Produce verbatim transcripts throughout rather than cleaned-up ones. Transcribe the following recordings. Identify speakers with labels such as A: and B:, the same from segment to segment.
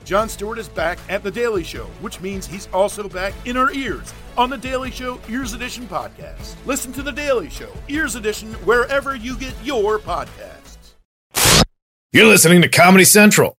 A: Jon Stewart is back at The Daily Show, which means he's also back in our ears on The Daily Show Ears Edition podcast. Listen to The Daily Show Ears Edition wherever you get your podcasts.
B: You're listening to Comedy Central.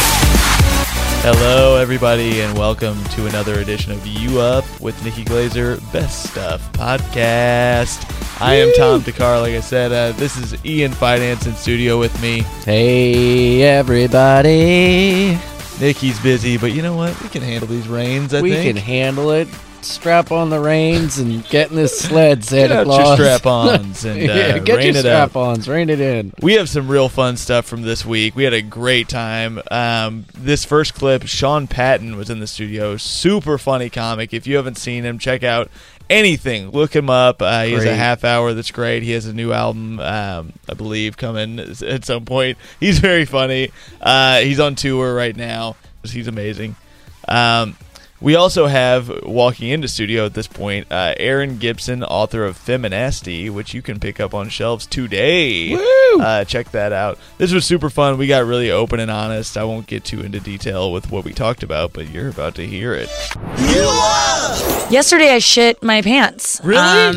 C: Hello, everybody, and welcome to another edition of You Up with Nikki Glazer Best Stuff Podcast. I am Tom Dakar. Like I said, uh, this is Ian Finance in studio with me.
D: Hey, everybody.
C: Nikki's busy, but you know what? We can handle these reins, I
D: we
C: think.
D: We can handle it. Strap on the reins and get in this sled, Santa
C: get out
D: Claus.
C: your strap-ons and uh,
D: yeah, get
C: rein
D: your
C: it up.
D: strap-ons, rein it in.
C: We have some real fun stuff from this week. We had a great time. Um, this first clip, Sean Patton was in the studio. Super funny comic. If you haven't seen him, check out anything. Look him up. Uh, he has a half hour that's great. He has a new album, um, I believe, coming at some point. He's very funny. Uh, he's on tour right now. He's amazing. Um, we also have, walking into studio at this point, uh, Aaron Gibson, author of Feminasty, which you can pick up on shelves today.
D: Woo!
C: Uh, check that out. This was super fun. We got really open and honest. I won't get too into detail with what we talked about, but you're about to hear it.
E: Yesterday I shit my pants.
C: Really?
E: Um,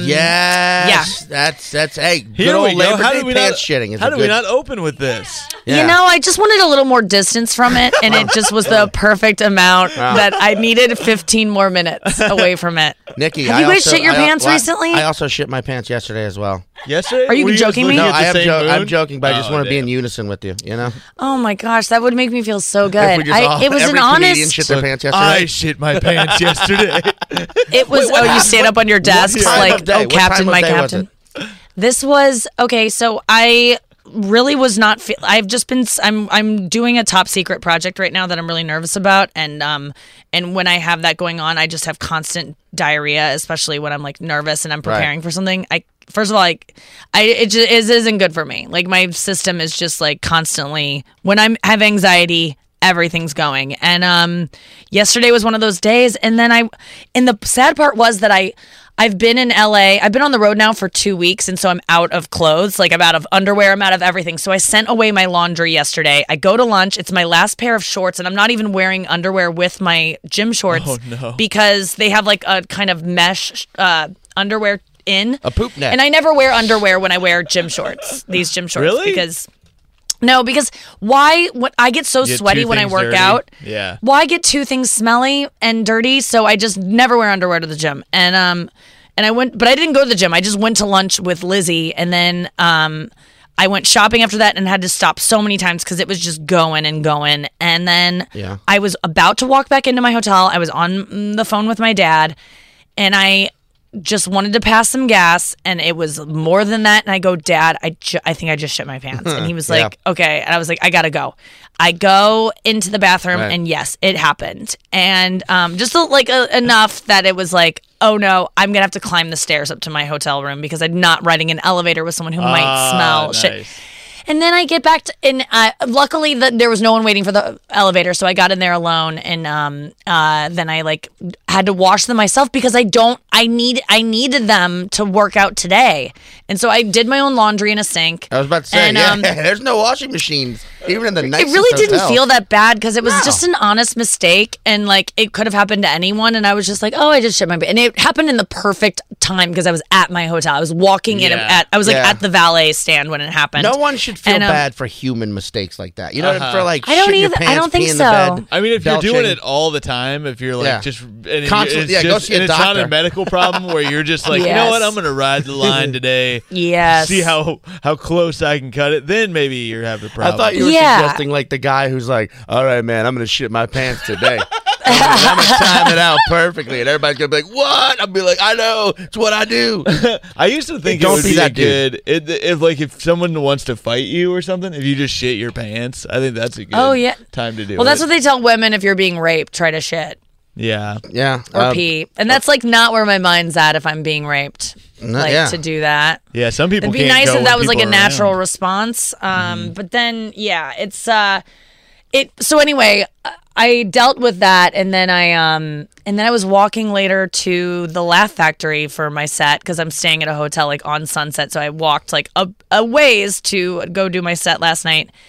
F: Yes.
E: Yeah.
F: That's, that's, hey, good
C: Here
F: old
C: we go.
F: Labor
C: How
F: Day
C: did we
F: pants
C: not,
F: shitting. Is
C: How
F: a
C: did
F: good,
C: we not open with this?
F: Yeah.
E: You know, I just wanted a little more distance from it, and it just was the perfect amount that I needed fifteen more minutes away from it.
F: Nikki,
E: Have
F: I
E: you guys
F: also,
E: shit your
F: I,
E: pants
F: well,
E: recently?
F: I also shit my pants yesterday as well.
C: Yesterday?
E: Are you
C: Were
E: joking
C: just
E: me?
C: looking
F: No,
C: at the
F: I am
C: same
F: jo-
C: moon?
F: I'm joking, but I just
C: Oh,
F: want to be
C: damn.
F: in unison with you, you know?
E: Oh my gosh, that would make me feel so
F: If
E: good.
F: we just
E: I,
F: all,
E: it was
F: every
E: an
F: comedian
E: honest.
F: shit their
C: Look,
F: pants yesterday.
C: I shit my pants yesterday.
E: It was.
F: Wait, what
E: oh, you
F: happened?
E: stand up on your desk
F: time
E: like,
F: of day?
E: oh,
F: What
E: Captain,
F: time of
E: my
F: day was
E: Captain. This was okay. So I really was not. Fe- I've just been. I'm. I'm doing a top secret project right now that I'm really nervous about, and um, and when I have that going on, I just have constant diarrhea, especially when I'm like nervous and I'm preparing
F: Right.
E: for something. I first of all, like, I it just it isn't good for me. Like my system is just like constantly when I have anxiety. Everything's going. And um yesterday was one of those days, and then I and the sad part was that I I've been in L A. I've been on the road now for two weeks, and so I'm out of clothes. Like I'm out of underwear, I'm out of everything. So I sent away my laundry yesterday. I go to lunch, it's my last pair of shorts, and I'm not even wearing underwear with my gym shorts
C: Oh, no.
E: because they have like a kind of mesh uh underwear in.
F: A poop net.
E: And I never wear underwear when I wear gym shorts. These gym shorts
C: Really?
E: because No, because why? What I get so
C: You get
E: sweaty
C: two
E: when I
C: things
E: work
C: dirty.
E: out.
C: Yeah.
E: Why get two things smelly and dirty? So I just never wear underwear to the gym. And um, and I went, but I didn't go to the gym. I just went to lunch with Lizzie, and then um, I went shopping after that and had to stop so many times because it was just going and going. And then
F: Yeah.
E: I was about to walk back into my hotel. I was on the phone with my dad, and I just wanted to pass some gas, and it was more than that. And I go, Dad, I, ju- I think I just shit my pants. And he was
F: Yeah.
E: like, okay. And I was like, I gotta go. I go into the bathroom,
F: Right.
E: and yes, it happened. And um, just like uh, enough that it was like, oh no, I'm gonna have to climb the stairs up to my hotel room because I'm not riding an elevator with someone who might
C: Ah,
E: smell shit.
C: nice.
E: And then I get back to, and uh, luckily the, there was no one waiting for the elevator, so I got in there alone, and um, uh, then I like had to wash them myself because I don't, I need, I needed them to work out today, and so I did my own laundry in a sink.
F: I was about to say,
E: And,
F: yeah,
E: um,
F: there's no washing machines, even in the
E: It
F: nicest
E: really didn't
F: hotels.
E: feel that bad because it was
F: No.
E: just an honest mistake, and like it could have happened to anyone, and I was just like, oh, I just shit my pants, and it happened in the perfect time because I was at my hotel. I was walking in
C: Yeah.
E: at, I was like
F: Yeah.
E: at the valet stand when it happened.
F: No one should feel
E: And, um,
F: bad for human mistakes like that. You know,
C: Uh-huh.
F: for like
E: I don't
F: shitting your
E: either- I
F: pants,
E: don't think
F: peeing in the
E: so.
F: bed,
C: I mean, if you're doing
F: belching.
C: it all the time, if you're like
F: Yeah.
C: just and it-
F: Constant-
C: it's
F: yeah, go
C: just,
F: see a
C: and it's not a
F: doctor.
C: medical problem where you're just like, you know
E: Yes.
C: what, I'm gonna ride the line today,
E: Yes.
C: see how how close I can cut it. Then maybe you're having a
F: I
C: problem.
F: thought you were
E: Yeah.
F: suggesting like the guy who's like, all right, man, I'm going to shit my pants today. I'm gonna, I'm gonna time it out perfectly, and everybody's gonna be like, "What?" I'll be like, "I know, it's what I do."
C: I used to think
F: Don't
C: it would
F: be
C: be,
F: that
C: a good it, if like if someone wants to fight you or something, if you just shit your pants. I think that's a good
E: Oh, yeah.
C: time to do
E: Well,
C: it.
E: that's what they tell women if you're being raped, try to shit
C: Yeah.
F: Yeah,
E: or
F: um,
E: pee. And that's like not where my mind's at if I'm being raped.
F: No,
E: like
F: yeah.
E: to do that.
C: Yeah, some people
E: It'd be
C: can't
E: nice
C: go
E: if
C: when
E: that was like a
C: people are
E: natural
C: around.
E: response. Um, But then, yeah, it's uh, it. So anyway, I dealt with that, and then I um, and then I was walking later to the Laugh Factory for my set because I'm staying at a hotel like on Sunset. So I walked like a, a ways to go do my set last night.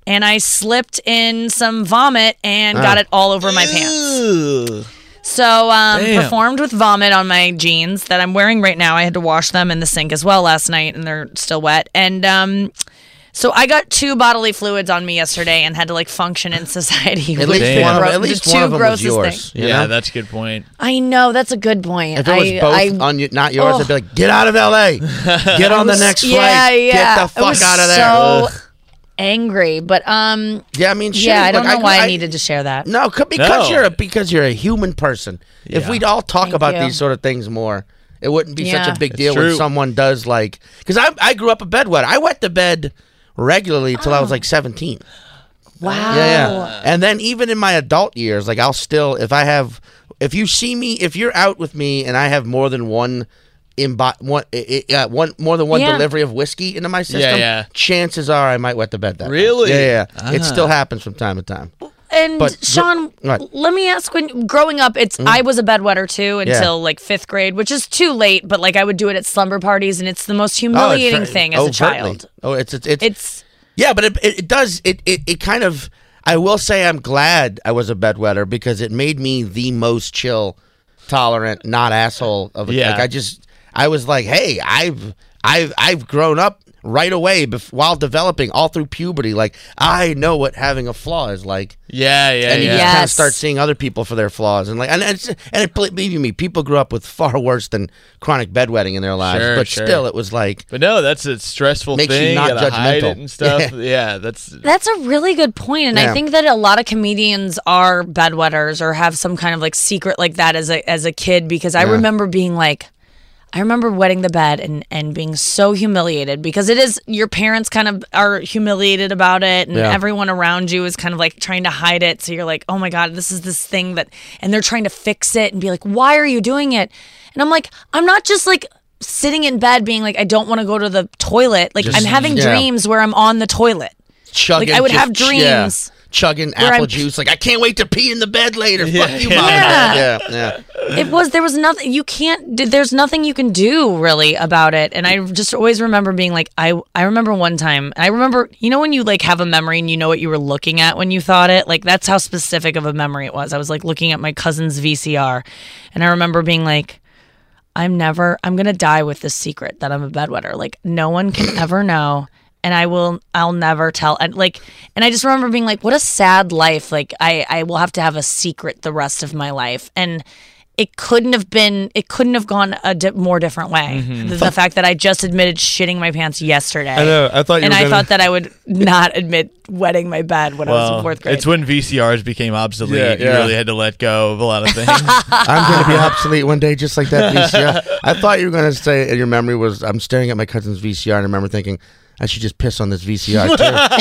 E: and I slipped in some vomit and got it all over my pants.
C: Ugh.
E: So um,
C: Damn.
E: performed with vomit on my jeans that I'm wearing right now. I had to wash them in the sink as well last night, and they're still wet. And um, so I got two bodily fluids on me yesterday and had to like function in society.
F: At
E: which
F: least
C: Damn.
F: one of,
E: gro-
F: at
E: the
F: least
E: two
F: one of them was
E: grossest
F: yours.
E: things.
F: you
C: Yeah,
F: know?
C: that's a good point.
E: I know, that's a good point.
F: If it was
E: I,
F: both
E: I,
F: on you, not yours,
E: Oh.
F: I'd be like, get out of L A. Get on the next flight.
E: yeah, yeah.
F: Get the
E: I
F: fuck
E: was
F: out of there.
E: so
F: Ugh.
E: angry, but um,
F: Yeah, I mean, shit.
E: yeah, I don't
F: like,
E: know why I,
F: I
E: needed to share that.
F: No, c- because
C: No.
F: you're a, because you're a human person. If
C: Yeah.
F: we'd all talk
E: Thank
F: about
E: you.
F: these sort of things more, it wouldn't be
E: Yeah.
F: such a big
C: It's
F: deal when
C: true.
F: someone does like. Because I I grew up a bedwetter. I wet the bed regularly until I was like seventeen.
E: Wow.
F: Yeah, yeah. And then even in my adult years, like I'll still, if I have, if you see me, if you're out with me and I have more than one. Imbi- one, i- i- uh, one more than one
E: Yeah.
F: delivery of whiskey into my system.
C: Yeah, yeah.
F: Chances are I might wet the bed that night.
C: Really?
F: Yeah, yeah. It
C: Ah.
F: still happens from time to time.
E: And
F: But-
E: Sean,
F: Right. Mm.
E: let me ask: when growing up, it's I was a bedwetter too until like fifth grade, which is too late. But like I would do it at slumber parties, and it's the most humiliating
F: Oh, it's
E: thing
F: very-
E: as a
F: overtly.
E: child.
F: Oh, it's it's, it's
E: It's
F: yeah, but it, it it does it, it it kind of. I will say I'm glad I was a bedwetter because it made me the most chill, tolerant, not asshole of a
C: Yeah.
F: like I just I was like, hey, I've I've I've grown up right away bef- while developing all through puberty. Like I know what having a flaw is like.
C: Yeah, yeah,
F: And you
C: yeah.
F: just kind of
E: Yes.
F: start seeing other people for their flaws, and like, and it's, and it, believe me, people grew up with far worse than chronic bedwetting in their lives,
C: Sure,
F: but
C: sure.
F: still, it was like,
C: But no, that's a stressful
F: Makes you
C: thing.
F: not
C: gotta hide
F: judgmental.
C: it and stuff. Yeah, that's
E: that's a really good point, and
F: Yeah.
E: I think that a lot of comedians are bedwetters or have some kind of like secret like that as a as a kid. Because I
F: Yeah.
E: remember being like. I remember wetting the bed and, and being so humiliated because it is your parents kind of are humiliated about it, and
F: Yeah.
E: everyone around you is kind of like trying to hide it. So you're like, oh my God, this is this thing that, and they're trying to fix it and be like, why are you doing it? And I'm like, I'm not just like sitting in bed being like, I don't want to go to the toilet. Like
F: Just-
E: I'm having
F: yeah.
E: dreams where I'm on the toilet.
F: chugging.
E: Like, I would
F: just-
E: have dreams
F: yeah, chugging
E: where
F: apple
E: I'm-
F: juice. Like I can't wait to pee in the bed later.
C: Yeah.
F: Fuck you, mom.
E: Yeah.
F: yeah, yeah.
E: It was, there was nothing, you can't, there's nothing you can do really about it. And I just always remember being like, I, I remember one time, I remember, you know, when you like have a memory and you know what you were looking at when you thought it, like that's how specific of a memory it was. I was like looking at my cousin's V C R and I remember being like, I'm never, I'm going to die with this secret that I'm a bedwetter. Like no one can ever know. And I will, I'll never tell. And like, and I just remember being like, what a sad life. Like I, I will have to have a secret the rest of my life. And it couldn't have been, it couldn't have gone a di- more different way. The, the fact that I just admitted shitting my pants yesterday.
F: I know. I thought you
E: and
F: were
E: I
F: gonna-
E: thought that I would not admit wetting my bed when I was in fourth grade.
C: it's when V C Rs became obsolete.
F: Yeah,
C: You
F: yeah.
C: really had to let go of a lot of things.
F: I'm going to be obsolete one day, just like that V C R. I thought you were going to say, and your memory was, I'm staring at my cousin's V C R, and I remember thinking, I should just piss on this V C R too.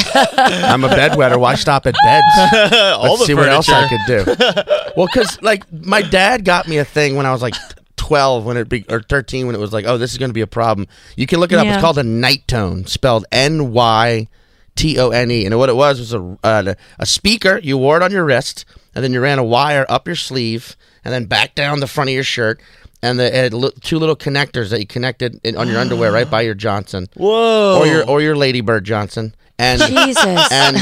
F: I'm a bedwetter. Why stop at beds?
C: All
F: Let's
C: the
F: see what else I
C: furniture.
F: could do. Well, because like my dad got me a thing when I was like twelve, when it be, or thirteen, when it was like, oh, this is going to be a problem. You can look it up.
E: Yeah.
F: It's called a night tone, spelled N Y T O N E, and what it was was a uh, a speaker. You wore it on your wrist, and then you ran a wire up your sleeve, and then back down the front of your shirt. And the, it had li- two little connectors that you connected in, on your underwear right by your Johnson,
C: Whoa.
F: or your or your Ladybird Johnson, and
E: Jesus.
F: and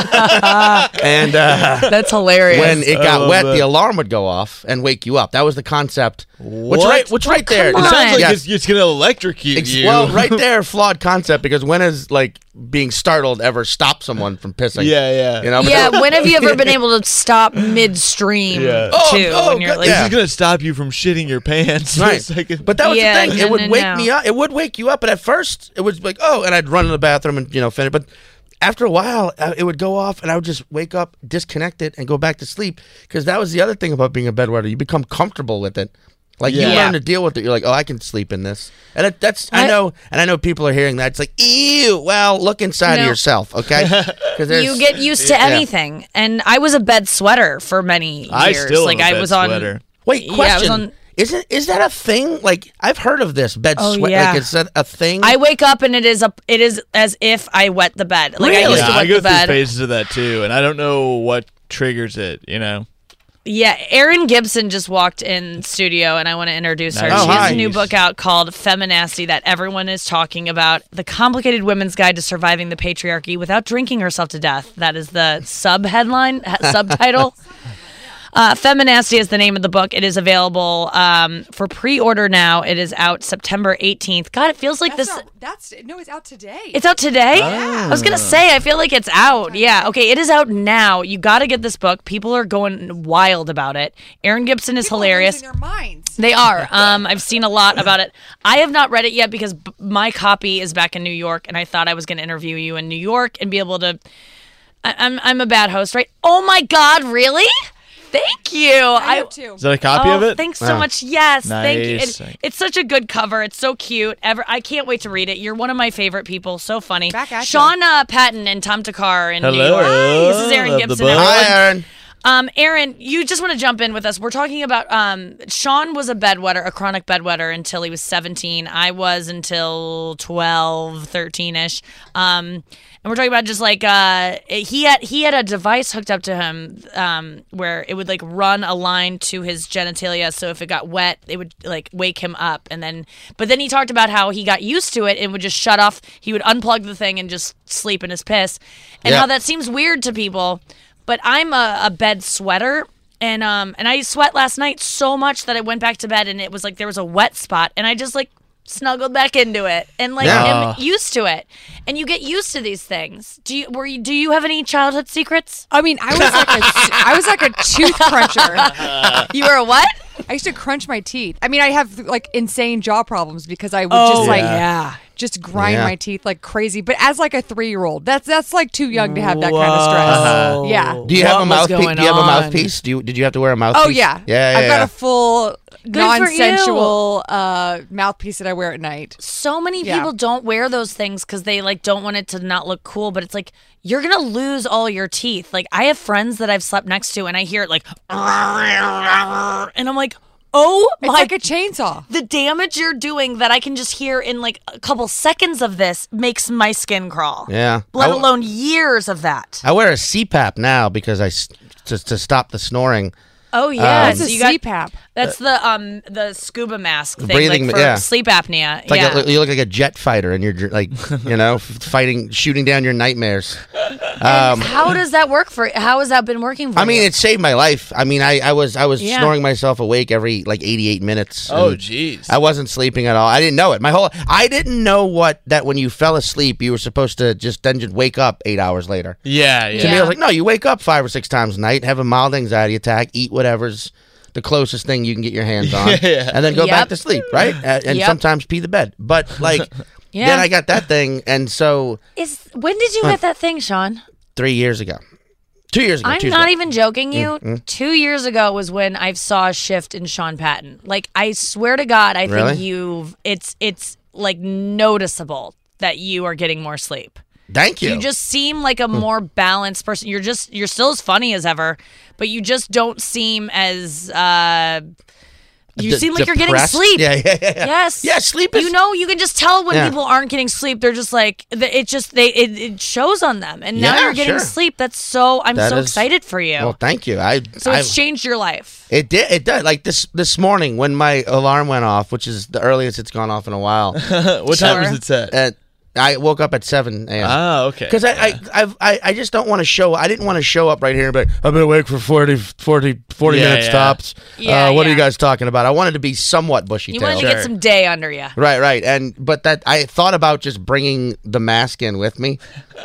F: uh, and uh,
E: That's hilarious.
F: when it
C: I
F: got
C: love
F: wet,
C: that.
F: the alarm would go off and wake you up. That was the concept. Which
C: What?
F: right, which right there.
E: come
C: It sounds like
F: Yes.
C: it's, it's going to electrocute
F: Ex-
C: you.
F: Well, right there, flawed concept, because when has like being startled ever stopped someone from pissing?
C: Yeah, yeah.
F: You know. but
E: yeah,
F: that-
E: when have you ever been able to stop midstream
C: Yeah.
F: Oh,
E: too?
F: oh,
E: when you're
F: God,
E: like,
C: This
F: yeah.
C: is going to stop you from shitting your pants. for a
F: Right,
C: second.
F: but that was
E: Yeah,
F: the thing.
E: no,
F: It would
E: no,
F: wake
E: no.
F: me up. It would wake you up, and at first it was like, oh, and I'd run to the bathroom and you know finish. But after a while, uh, it would go off, and I would just wake up, disconnect it, and go back to sleep. Because that was the other thing about being a bedwetter. You become comfortable with it. Like you
C: Yeah.
F: learn to deal with it. You're like, oh, I can sleep in this, and it, that's I
E: I-
F: know, and I know people are hearing that. It's like, ew. Well, look inside of
E: No.
F: yourself, okay? Because
E: you get used to
F: Yeah.
E: anything. And I was a bed sweater for many years.
C: I still
E: like
C: am a
E: I
C: bed
E: was on.
C: sweater.
F: Wait,
E: Yeah, I was
F: question.
E: on-
F: Is it is that a thing? Like I've heard of this bed
E: Oh,
F: sweat.
E: yeah.
F: Like is that a thing?
E: I wake up and it is a. It is as if I wet the bed. Like I
F: Really?
E: used
C: Yeah,
E: to
C: I
E: wet
C: go
E: the
C: through
E: bed.
C: phases of that too, and I don't know what triggers it, you know?
E: Yeah, Erin Gibson just walked in studio, and I want to introduce her.
C: Nice.
E: She
F: Oh,
E: has
F: hi.
E: a new book out called Feminasty that everyone is talking about. The Complicated Women's Guide to Surviving the Patriarchy Without Drinking Herself to Death. That is the sub-headline, subtitle. Uh, Feminasty is the name of the book. It is available um, for pre-order now. It is out September eighteenth. God, it feels like
G: That's
E: this...
G: not- that's no, it's out today.
E: It's out today? I was going to say, I feel like it's out. Yeah. Okay, it is out now. You got to get this book. People are going wild about it. Erin Gibson is
G: People are
E: hilarious.
G: losing their minds.
E: They are. Um, I've seen a lot about it. I have not read it yet because b- my copy is back in New York, and I thought I was going to interview you in New York and be able to... I- I'm, I'm a bad host, right? Oh, my God, really? Thank you.
G: I have too.
C: Is that a copy
E: oh,
C: of it?
E: Thanks so
F: Wow.
E: much. Yes, thank you.
C: Nice.
E: It, it's such a good cover. It's so cute. Ever, I can't wait to read it. You're one of my favorite people. So funny.
G: Back at ya.
E: Sean uh, Patton and Tom Takar in New
C: Hello.
E: York. This is Erin
C: Love the
E: Gibson.
C: book.
E: everyone.
F: Hi, Aaron.
E: Um, Aaron, you just want to jump in with us. We're talking about um, Sean was a bedwetter, a chronic bedwetter until he was seventeen. I was until twelve, thirteen-ish. Um, and we're talking about just like uh, he had he had a device hooked up to him um, where it would like run a line to his genitalia. So if it got wet, it would like wake him up. And then, but then he talked about how he got used to it and would just shut off. He would unplug the thing and just sleep in his piss. And
F: Yeah.
E: how that seems weird to people. But I'm a, a bed sweater, and um, and I sweat last night so much that I went back to bed, and it was like there was a wet spot, and I just like snuggled back into it, and like
F: Yeah.
E: am used to it. And you get used to these things. Do you? Were you? Do you have any childhood secrets?
G: I mean, I was like a, I was like a tooth cruncher.
E: You were a what?
G: I used to crunch my teeth. I mean, I have like insane jaw problems because I would
E: Oh,
G: just like
E: yeah.
G: just grind
F: Yeah.
G: my teeth like crazy. But as like a three year old, that's that's like too young to have that kind of
C: Whoa.
G: stress.
C: Uh-huh.
G: Yeah.
F: Do you
D: What
F: have a
D: was
F: mouthpiece?
D: going
F: Do you have a
D: on?
F: mouthpiece? Do you did you have to wear a mouthpiece?
G: Oh yeah.
F: Yeah, yeah,
G: I've got
F: yeah.
G: a full
E: for you.
G: non-sensual uh, mouthpiece that I wear at night.
E: So many
G: Yeah.
E: people don't wear those things because they like don't want it to not look cool. But it's like you're gonna lose all your teeth. Like I have friends that I've slept next to, and I hear it like, and I'm like, oh
G: It's
E: my
G: like a chainsaw.
E: the damage you're doing that I can just hear in like a couple seconds of this makes my skin crawl.
F: Yeah.
E: Let
F: I-
E: alone years of that.
F: I wear a C PAP now because I s- to to stop the snoring.
E: Oh yeah,
G: That's
E: so
G: a
E: you got-
G: C PAP.
E: That's the um the scuba mask thing,
F: breathing-
E: like for
F: yeah.
E: sleep apnea.
F: It's like
E: yeah.
F: a, you look like a jet fighter, and you're dr- like, you know, f- fighting, shooting down your nightmares. Um,
E: How does that work for? How has that been working for
F: I mean,
E: you?
F: it saved my life. I mean, I, I was I was
E: Yeah.
F: snoring myself awake every like eighty-eight minutes.
C: Oh,
F: and
C: jeez.
F: I wasn't sleeping at all. I didn't know it. My whole I didn't know what that when you fell asleep, you were supposed to just then just wake up eight hours later.
C: Yeah, yeah.
F: To me, I
E: Yeah.
F: was like, no, you wake up five or six times a night, have a mild anxiety attack, eat whatever's the closest thing you can get your hands on,
C: Yeah.
F: and then go
E: Yep.
F: back to sleep, right? Uh, and
E: Yep.
F: sometimes pee the bed. But like,
E: Yeah.
F: then I got that thing, and so
E: Is when did you get that thing, Sean?
F: three years ago, two years ago,
E: I'm
F: two years
E: not
F: ago.
E: even joking you.
F: Mm-hmm.
E: Two years ago was when I saw a shift in Sean Patton. Like I swear to God, I
F: Really?
E: think you've it's it's like noticeable that you are getting more sleep.
F: Thank you.
E: You just seem like a more balanced person. You're just you're still as funny as ever, but you just don't seem as uh you
F: De-
E: seem like you're getting
F: depressed?
E: sleep.
F: Yeah, yeah, yeah.
E: Yes.
F: Yeah, sleep is.
E: You know, you can just tell when
F: Yeah.
E: people aren't getting sleep. They're just like th- it. Just they it, it shows on them, and now
F: Yeah,
E: you're getting
F: sure.
E: sleep. That's so. I'm
F: That
E: so
F: is-
E: excited for you.
F: Well, thank you. I.
E: so
F: I,
E: it's changed your life.
F: It did. It did. Like this this morning when my alarm went off, which is the earliest it's gone off in a while.
C: What time
E: Sure.
C: was it set?
F: at, I woke up at seven a.m.
C: Ah, okay.
F: Because I, I, I've, I, I just don't want to show. I didn't want to show up right here, but I've been awake for forty, forty, forty
C: Yeah,
F: minutes
C: yeah.
F: tops.
E: Yeah,
F: uh, what are you
E: yeah.
F: guys talking about? I wanted to be somewhat bushy
E: You
F: tailed.
E: wanted to get some day under you.
F: Right, right, and but that I thought about just bringing the mask in with me,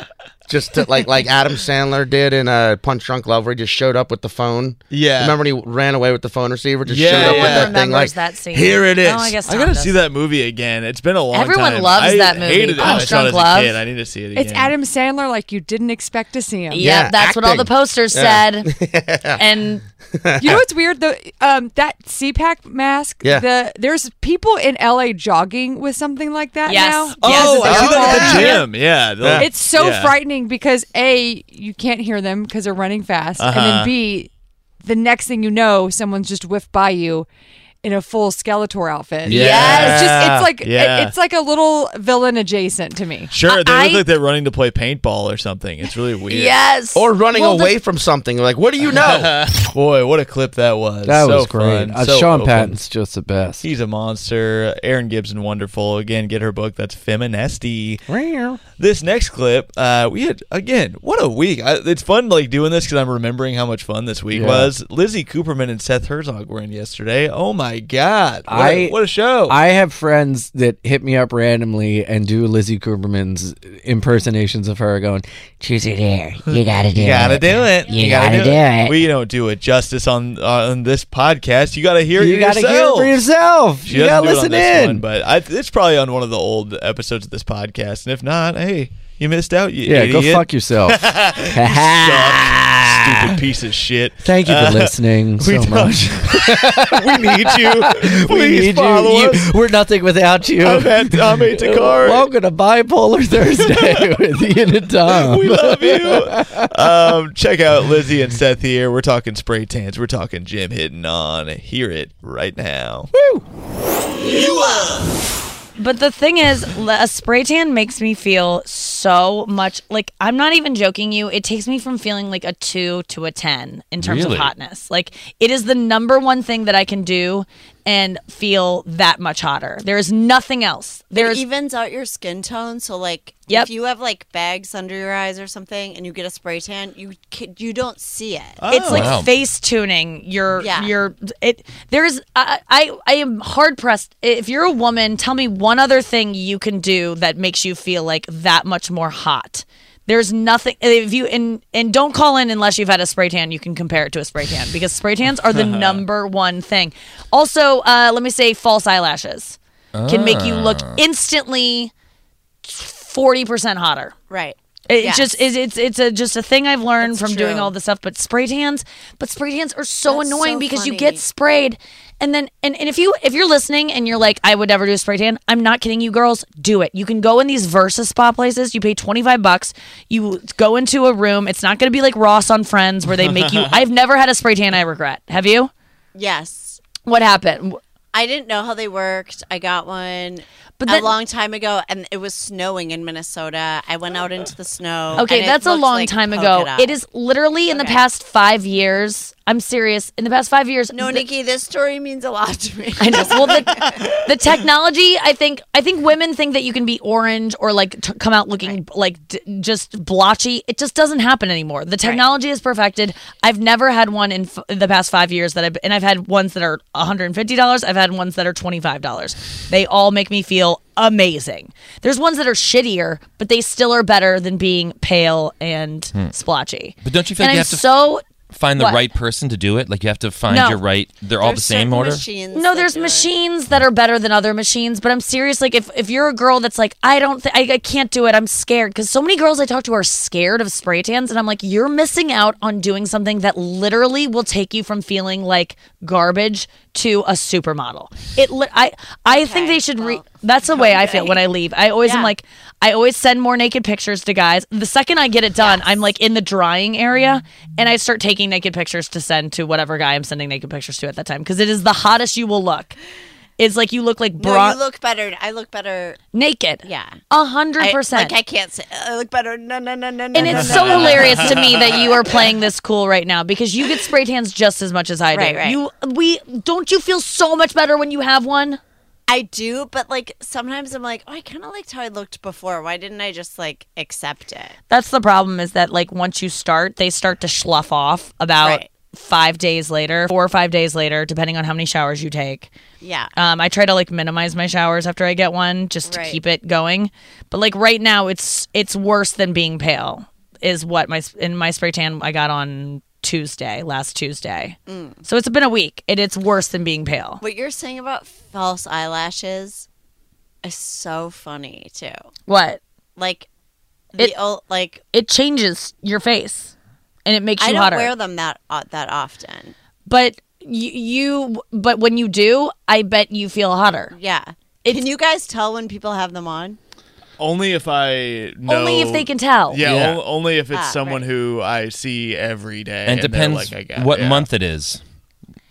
F: just to, like like Adam Sandler did in uh, Punch Drunk Love, where he just showed up with the phone.
C: Yeah.
F: Remember when he ran away with the phone receiver? Just
C: Yeah,
F: showed up
C: yeah.
F: with that
E: Everyone
F: thing. Like
E: remembers that scene.
F: here it is.
E: Oh, I guess
C: I
E: Tom
C: gotta
E: does.
C: see that movie again. It's been a long
E: Everyone
C: time.
E: loves
C: I
E: that movie,
C: hated it when I
E: Punch
C: saw it as
E: Drunk Love.
C: a kid. I need to see it again.
G: It's Adam Sandler like you didn't expect to see him.
E: Yep,
F: Yeah,
E: that's what all the
F: acting.
E: posters
F: Yeah.
E: said. And
G: You know what's weird? The um that C PAC mask.
F: Yeah.
G: The there's people in L A jogging with something like that
E: Yes.
G: now.
C: Oh,
E: Yes,
C: I see that at
F: yeah.
C: the gym. Yeah. the-
G: It's so
C: yeah.
G: frightening because A, you can't hear them because they're running fast, and
C: Uh-huh.
G: then B, the next thing you know, someone's just whiffed by you, in a full Skeletor outfit.
C: Yes.
G: It's just it's like
C: Yeah.
G: it- it's like a little villain adjacent to me.
C: Sure, they
E: I-
C: look like they're running to play paintball or something. It's really weird.
E: Yes.
F: Or running
E: Well, the-
F: away from something. Like, what do you know?
C: Boy, what a clip that was.
D: That
C: so
D: was great.
C: Fun,
D: Uh,
C: so
D: Sean
C: open.
D: Patton's just the best.
C: He's a monster. Aaron Gibson, wonderful. Again, get her book. That's Feminesti. This next clip, uh, we had, again, what a week. I, it's fun like doing this because I'm remembering how much fun this week
D: Yeah.
C: was. Lizzie Cooperman and Seth Herzog were in yesterday. Oh, my God. What,
D: I-
C: a, what a show.
D: I have friends that hit me up randomly and do Lizzie Cooperman's impersonations of her going, choose it here. You gotta do
C: you gotta
D: it.
C: do it.
D: You gotta do it.
C: We don't do it justice on on this podcast. You gotta hear
D: You
C: it
D: gotta hear it
C: yourself.
D: for yourself.
C: She
D: You
C: doesn't
D: gotta
C: do it on
D: listen
C: this
D: in.
C: one, but I, it's probably on one of the old episodes of this podcast. And if not, hey, you missed out. You
D: Yeah,
C: idiot.
D: go fuck yourself.
C: Stupid piece of shit.
D: Thank you for
C: Uh,
D: listening so
C: don't-
D: much.
C: we need you.
D: we
C: Please
D: need
C: follow
D: you.
C: us.
D: You- We're nothing without you.
C: I'm at I'm at Takar.
D: Welcome to Bipolar Thursday with Ian and Tom.
C: We love you. Um, check out Lizzie and Seth here. We're talking spray tans. We're talking Jim hitting on. Hear it right now.
E: But the thing is, l- a spray tan makes me feel so much like I'm not even joking you. It takes me from feeling like a two to a ten in terms
H: Really?
E: of hotness. Like it is the number one thing that I can do and feel that much hotter. There is nothing else.
I: It
E: There's
I: evens out your skin tone. So, like,
E: Yep.
I: if you have like bags under your eyes or something, and you get a spray tan, you ca- you don't see it.
E: It's like
H: Wow.
E: face tuning. Your
I: Yeah.
E: your it. There's I, I I am hard pressed. If you're a woman, tell me one other thing you can do that makes you feel like that much more hot. There's nothing. If you and and don't call in unless you've had a spray tan. You can compare it to a spray tan because spray tans are the number one thing. Also, uh, let me say, false eyelashes can make you look instantly forty percent hotter.
I: Right.
E: It
I: Yes.
E: just is. It's it's a just a thing I've learned
I: That's
E: from doing
I: true.
E: all this stuff. But spray tans, but spray tans are so
I: That's
E: annoying
I: so
E: because you
I: funny.
E: get sprayed, and then and, and if you if you're listening and you're like, I would never do a spray tan. I'm not kidding you, girls. Do it. You can go in these Versa spa places. You pay twenty-five bucks. You go into a room. It's not going to be like Ross on Friends where they make you. I've never had a spray tan I regret. Have you?
I: Yes.
E: What happened?
I: I didn't know how they worked. I got one
E: But
I: a
E: then-
I: long time ago, and it was snowing in Minnesota. I went out into the snow.
E: Okay,
I: and it
E: that's a
I: looked
E: long
I: like
E: time
I: polka
E: ago.
I: dot.
E: It is literally in the
I: Okay.
E: past five years. I'm serious. In the past five years,
I: No,
E: the-
I: Nikki, this story means a lot to me.
E: I know. Well, the, the technology, I think, I think women think that you can be orange or like t- come out looking like d- just blotchy. It just doesn't happen anymore. The technology is perfected. I've never had one in f- the past five years that I've, and I've had ones that are one hundred fifty dollars. I've had ones that are twenty-five dollars. They all make me feel amazing. There's ones that are shittier, but they still are better than being pale and splotchy.
H: But don't you feel
E: and
H: like you
E: I'm
H: have to
E: so
H: find the
E: What?
H: right person to do it? Like you have to find
E: No.
H: your right. They're all the
I: There's
H: same
I: certain
H: order.
I: Machines
E: No,
I: that
E: there's
I: do it.
E: machines that are better than other machines, but I'm serious. Like, if, if you're a girl that's like, I don't, th- I, I can't do it, I'm scared. Because so many girls I talk to are scared of spray tans, and I'm like, you're missing out on doing something that literally will take you from feeling like garbage to a supermodel. It, li- I, I think
I: Okay,
E: they should. Re-
I: well,
E: that's the way I feel
I: okay.
E: when I leave. I always am
I: Yeah.
E: like, I always send more naked pictures to guys. The second I get it done, I'm like in the drying area, and I start taking naked pictures to send to whatever guy I'm sending naked pictures to at that time, because it is the hottest you will look. It's like you look like
I: No,
E: bra-
I: you look better. I look better.
E: naked.
I: Yeah.
E: A hundred
I: I,
E: percent.
I: like I can't say I look better. No, no, no, no, no.
E: And
I: no,
E: it's
I: no,
E: so
I: no, no.
E: hilarious to me that you are playing this cool right now because you get spray tans just as much as I do.
I: Right, right.
E: You we don't you feel so much better when you have one?
I: I do, but like sometimes I'm like, oh, I kind of liked how I looked before. Why didn't I just like accept it?
E: That's the problem is that like once you start, they start to slough off about
I: Right.
E: five days later, four or five days later, depending on how many showers you take.
I: Yeah.
E: Um, I try to like minimize my showers after I get one just to
I: Right.
E: keep it going. But like right now, it's it's worse than being pale. Is what my in my spray tan I got on Tuesday, last Tuesday.
I: Mm.
E: So it's been a week, and it's worse than being pale.
I: What you're saying about false eyelashes is so funny too.
E: What?
I: Like the
E: It-
I: old, like
E: It changes your face, and it makes
I: I
E: you
I: don't
E: hotter.
I: wear them that uh, that often.
E: But you, you, but when you do, I bet you feel hotter.
I: Yeah.
E: It's-
I: Can you guys tell when people have them on?
C: Only if I know.
E: Only if they can tell.
C: Yeah,
H: Yeah.
C: o- only if it's
I: Ah,
C: someone
I: right.
C: who I see every day.
H: And it
C: they're
H: depends
C: like, I got-
H: what
C: yeah.
H: month it is.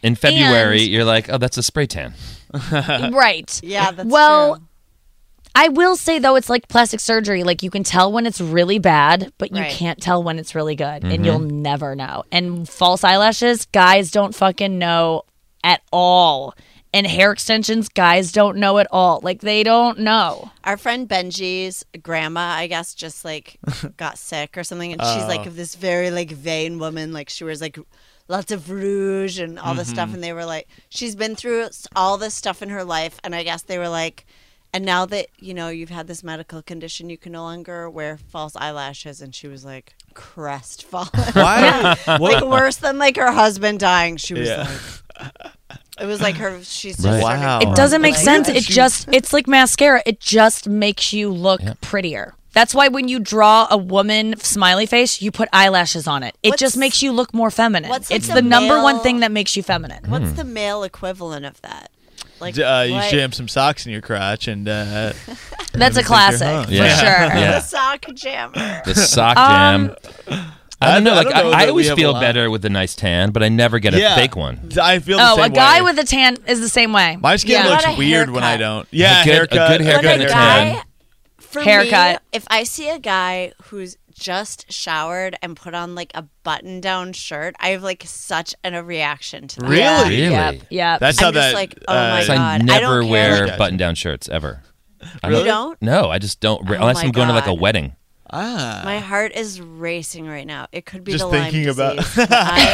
H: In February,
E: And-
H: you're like, oh, that's a spray tan.
E: Right.
I: Yeah, that's
E: well,
I: true.
E: I will say though, it's like plastic surgery. Like you can tell when it's really bad, but you
I: Right.
E: can't tell when it's really good, and you'll never know. And false eyelashes, guys don't fucking know at all. And hair extensions, guys don't know at all. Like they don't know.
I: Our friend Benji's grandma, I guess, just like got sick or something, and she's like this very like vain woman. Like she wears like lots of rouge and all this stuff, and they were like, she's been through all this stuff in her life, and I guess they were like, and now that you know you've had this medical condition, you can no longer wear false eyelashes. And she was like crestfallen.
C: Why?
I: Like worse than like her husband dying. She was
C: Yeah.
I: like, it was like her. She's just
H: Right.
I: started
C: Wow.
E: It doesn't make
I: like-
E: sense. It just, it's like mascara. It just makes you look prettier. That's why when you draw a woman smiley face, you put eyelashes on it. It
I: What's-
E: just makes you look more feminine.
I: what's like
E: it's
I: the
E: the number one
I: male-
E: thing that makes you feminine.
I: What's the male equivalent of that? Like
C: Uh, you
I: what-
C: jam some socks in your crotch and uh,
E: That's a
C: you're
E: classic
C: hung.
E: for
H: Yeah.
E: sure.
I: the
H: Yeah.
I: sock jammer.
H: The sock
E: Um,
H: jam. I don't know.
C: I
H: Like
C: don't
H: I,
C: know
H: I
C: that we
H: always
C: have a
H: feel
C: lot.
H: better with a nice tan, but I never get a
C: Yeah.
H: fake one.
C: I feel the
E: Oh,
C: same
E: a guy
C: way.
E: with a tan is the same way.
C: My skin
E: Yeah.
C: looks
I: What a
C: weird when I
I: haircut.
C: don't. Yeah,
H: A good- a
C: haircut.
H: good haircut
I: When
H: and
I: a
H: a
I: guy,
H: tan.
I: for
E: Haircut.
I: me, if I see a guy who's just showered and put on like a button-down shirt, I have like such an, a reaction to that.
C: Really?
E: Yeah.
H: Really?
E: Yep. Yep.
C: That's
I: I'm
C: how
I: just
C: that.
I: like, oh
C: uh,
I: my
H: So
I: God.
H: I
I: I
H: never
I: don't
H: wear
C: care.
H: button-down shirts ever. I
I: You
H: don't-
I: don't?
H: No, I just don't.
I: Oh
H: unless
I: my
H: I'm going to like a
I: God.
H: wedding.
C: Ah.
I: My heart is racing right now. It could be
C: Just
I: the Lyme
C: thinking about-
I: disease.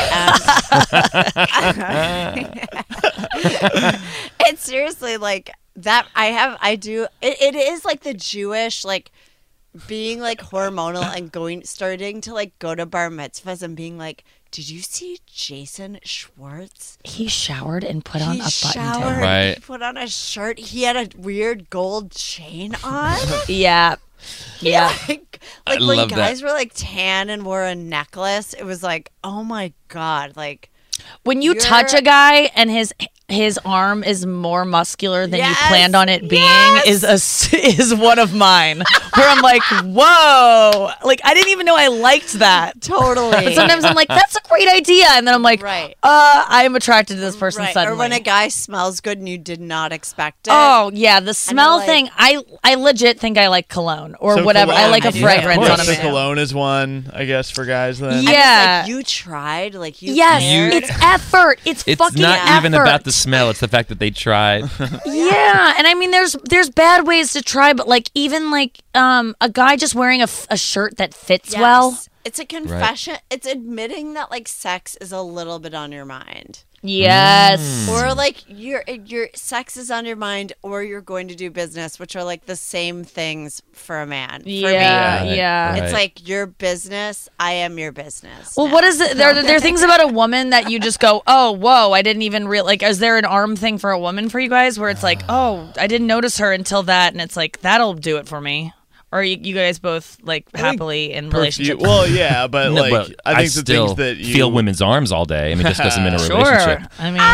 I: I am. It's seriously like that. I have. I do. It, it is like the Jewish like being like hormonal and going starting to like go to bar mitzvahs and being like, did you see Jason Schwartz?
E: He showered and put on
I: He
E: a button
I: showered.
E: down.
H: Right.
I: He put on a shirt. He had a weird gold chain on.
E: Yeah. Yeah.
I: Like,
H: I
I: like when
H: love that.
I: guys were like tan and wore a necklace, it was like, oh my God. Like,
E: When you
I: You're-
E: touch a guy and his his arm is more muscular than
I: Yes,
E: you planned on it being
I: yes.
E: is a s- is one of mine. Where I'm like, whoa, like I didn't even know I liked that.
I: totally.
E: But sometimes I'm like, that's a great idea, and then I'm like,
I: Right.
E: uh, I'm attracted to this person
I: right.
E: suddenly.
I: Or when a guy smells good and you did not expect it.
E: Oh yeah, the smell
I: like-
E: thing. I I legit think I like cologne or
C: So
E: whatever. I
C: cologne-
E: like a
I: I do.
E: fragrance
C: Yeah,
E: on a
C: so
E: man.
C: cologne is one, I guess, for guys then.
I: I'm
E: Yeah.
I: just like, you tried. Like, you
E: Yes,
I: cared.
E: it's effort. It's,
H: It's
E: fucking
H: not
E: effort.
H: even about the smell. It's the fact that they tried.
E: Yeah, and I mean, there's there's bad ways to try, but like even like um a guy just wearing a, f- a shirt that fits
I: Yes.
E: well.
I: It's a confession. It's admitting that like sex is a little bit on your mind.
E: Yes.
I: Or like your your sex is on your mind, or you're going to do business, which are like the same things for a man. For
E: Yeah,
I: me.
E: yeah.
H: Right.
I: It's like your business. I am your business.
E: Well,
I: now.
E: what is it? There, there are things about a woman that you just go, oh, whoa, I didn't even real like. Is there an arm thing for a woman for you guys where it's like, oh, I didn't notice her until that, and it's like that'll do it for me. Or you, you guys both like happily in
C: Perfu-
E: relationships?
C: Well, yeah, but
H: No,
C: like
H: but
C: I think the
H: still
C: things that you
H: feel women's arms all day. I mean, just because I'm in a
E: Sure.
H: relationship.
E: I mean,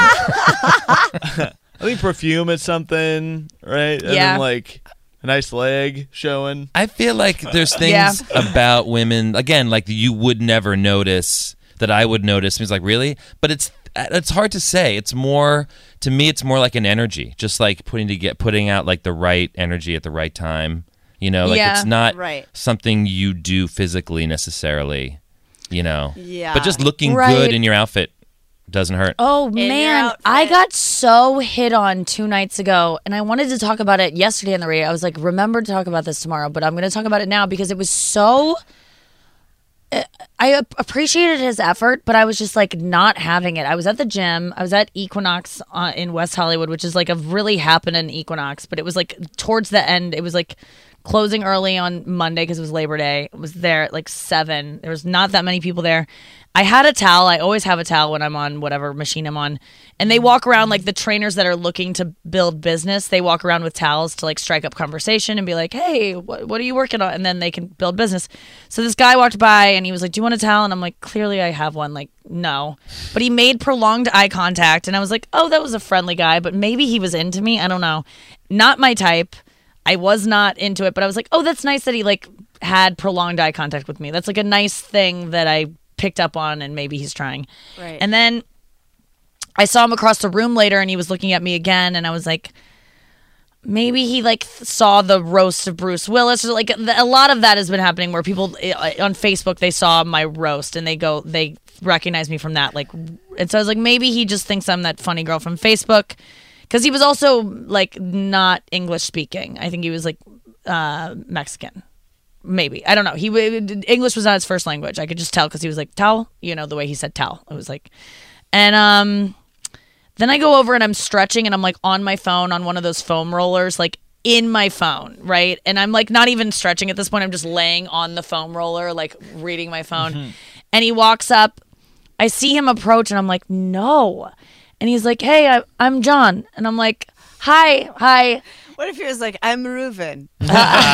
C: I think perfume is something, right? And
E: Yeah.
C: then like a nice leg showing.
H: I feel like there's things
E: Yeah.
H: about women, again, like you would never notice that I would notice. It's like, really? But it's it's hard to say. It's more, to me, it's more like an energy, just like putting to get putting out like the right energy at the right time. You know, like
E: Yeah.
H: it's not
I: Right.
H: something you do physically necessarily, you know.
I: Yeah.
H: But just looking
E: Right.
H: good in your outfit doesn't hurt.
E: oh
I: your
E: man,
I: outfit.
E: I got so hit on two nights ago, and I wanted to talk about it yesterday on the radio. I was like, remember to talk about this tomorrow, but I'm going to talk about it now because it was so. I ap- appreciated his effort, but I was just like not having it. I was at the gym. I was at Equinox uh, in West Hollywood, which is like a really happening Equinox, but it was like towards the end. It was like closing early on Monday because it was Labor Day. It was there at like seven. There was not that many people there. I had a towel. I always have a towel when I'm on whatever machine I'm on. And they walk around like the trainers that are looking to build business. They walk around with towels to like strike up conversation and be like, hey, what, what are you working on? And then they can build business. So this guy walked by and he was like, do you want a towel? And I'm like, clearly I have one. Like, no. But he made prolonged eye contact. And I was like, oh, that was a friendly guy. But maybe he was into me. I don't know. Not my type. I was not into it. But I was like, oh, that's nice that he like had prolonged eye contact with me. That's like a nice thing that I picked up on, and maybe he's trying.
I: Right.
E: And then I saw him across the room later, and he was looking at me again, and I was like, maybe he like saw the roast of Bruce Willis. Or like a lot of that has been happening where people on Facebook, they saw my roast and they go, they recognize me from that. Like, and so I was like, maybe he just thinks I'm that funny girl from Facebook, because he was also like not English speaking. I think he was like uh, Mexican. Maybe. I don't know. He English was not his first language. I could just tell because he was like, towel, you know, the way he said towel. It was like, and um, then I go over and I'm stretching and I'm like on my phone on one of those foam rollers, like in my phone, right? And I'm like not even stretching at this point. I'm just laying on the foam roller, like reading my phone. Mm-hmm. And he walks up. I see him approach and I'm like, no. And he's like, hey, I, I'm John. And I'm like, hi, hi.
I: What if he was like, I'm Reuven?
H: And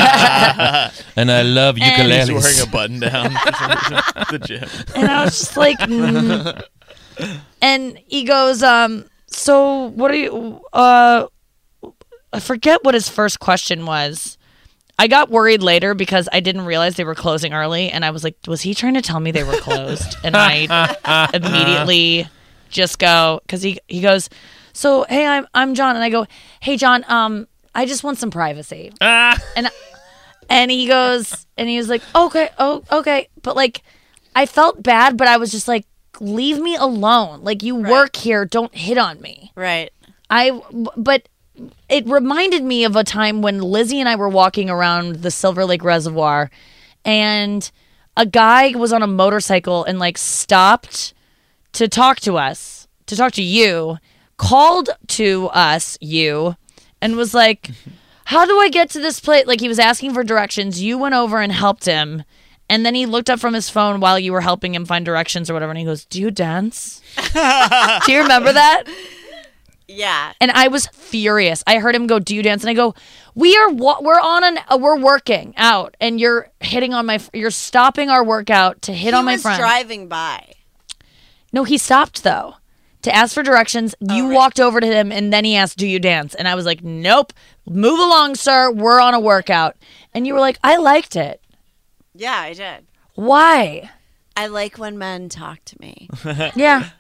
H: I love ukuleles.
C: He's wearing a button down at the gym.
E: And I was just like, mm. And he goes, um, so what are you, uh, I forget what his first question was. I got worried later because I didn't realize they were closing early. And I was like, was he trying to tell me they were closed? And I immediately just go, because he, he goes, so, hey, I'm, I'm John. And I go, hey, John, um, I just want some privacy. Ah. And and he goes, and he was like, okay, oh, okay. But like, I felt bad, but I was just like, leave me alone. Like, you
I: Right.
E: work here, don't hit on me.
I: Right.
E: I, but it reminded me of a time when Lizzie and I were walking around the Silver Lake Reservoir, and a guy was on a motorcycle and like stopped to talk to us, to talk to you, called to us, you, and was like, how do I get to this place? Like, he was asking for directions. You went over and helped him. And then he looked up from his phone while you were helping him find directions or whatever. And he goes, do you dance? Do you remember that?
I: Yeah.
E: And I was furious. I heard him go, do you dance? And I go, we are, wa- we're on an, uh, we're working out. And you're hitting on my, f- you're stopping our workout to hit
I: he
E: on my
I: was
E: friend.
I: driving by.
E: No, he stopped though. To ask for directions, you
I: Oh, right.
E: walked over to him, and then he asked, do you dance? And I was like, nope, move along, sir. We're on a workout. And you were like, I liked it.
I: Yeah, I did.
E: Why?
I: I like when men talk to me.
E: Yeah.